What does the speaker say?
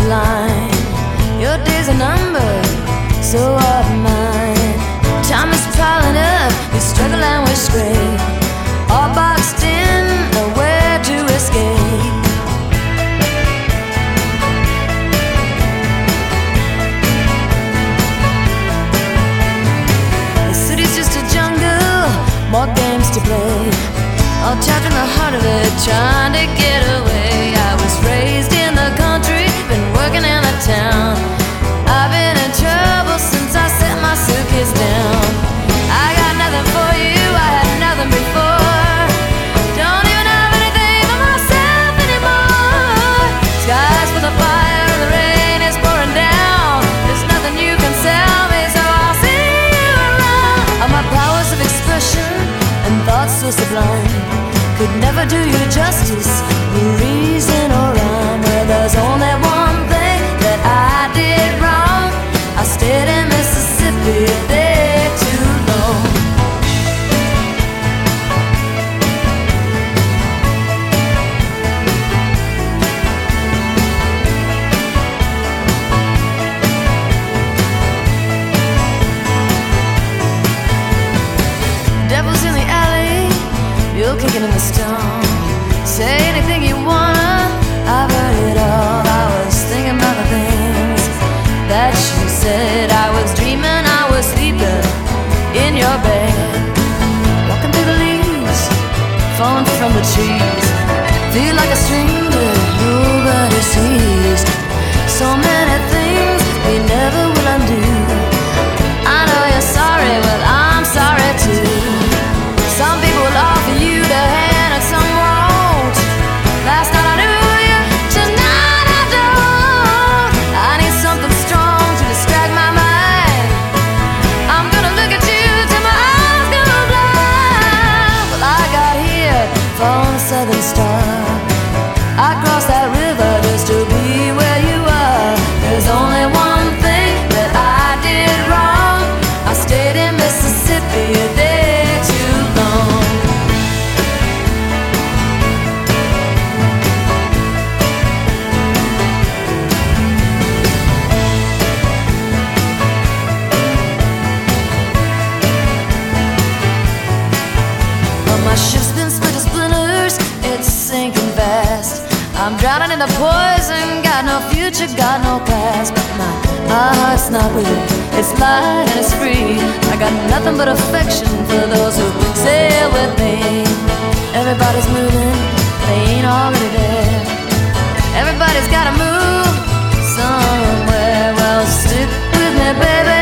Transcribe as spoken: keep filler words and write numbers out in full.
line. Your days are numbered, so are mine. Time is piling up, we struggle and we scrape, all boxed in, nowhere to escape. The city's just a jungle, more games to play, all trapped in the heart of it, trying to get away. I was raised in the country, been working in the town. I've been in trouble since I set my suitcase down. I got nothing for you, I had nothing before. Don't even have anything for myself anymore. Skies for the fire, the rain is pouring down. There's nothing you can sell me, so I'll see you around. All my powers of expression and thoughts so sublime could never do you justice, reason or rhyme. Where there's only one thing that I did wrong, I stayed in Mississippi there too long. Devil's in the alley, you're kicking in the stone. Say anything you wanna, I've heard it all. I was thinking about the things that you said. I was dreaming, I was sleeping in your bed, walking through the leaves, falling from the trees. Feel like a stranger nobody sees. So many things we never will undo. I know you're sorry, well I'm sorry too. Some people will offer you the hand and some won't. Last night I knew you, tonight I don't. I need something strong to distract my mind. I'm gonna look at you till my eyes go blind. Well, I got here from the Southern Star. I crossed that river just to be where you are. There's only one thing that I did wrong, I stayed in Mississippi there too long. Well, my ship's been split to splinters, it's sinking fast. I'm drowning in the poison, got no future, got no past. But my, my heart's not weak, it's light and it's free. I got nothing but affection for those who sail with me. Everybody's moving, they ain't already there. Everybody's gotta move somewhere. Well, stick with me, baby.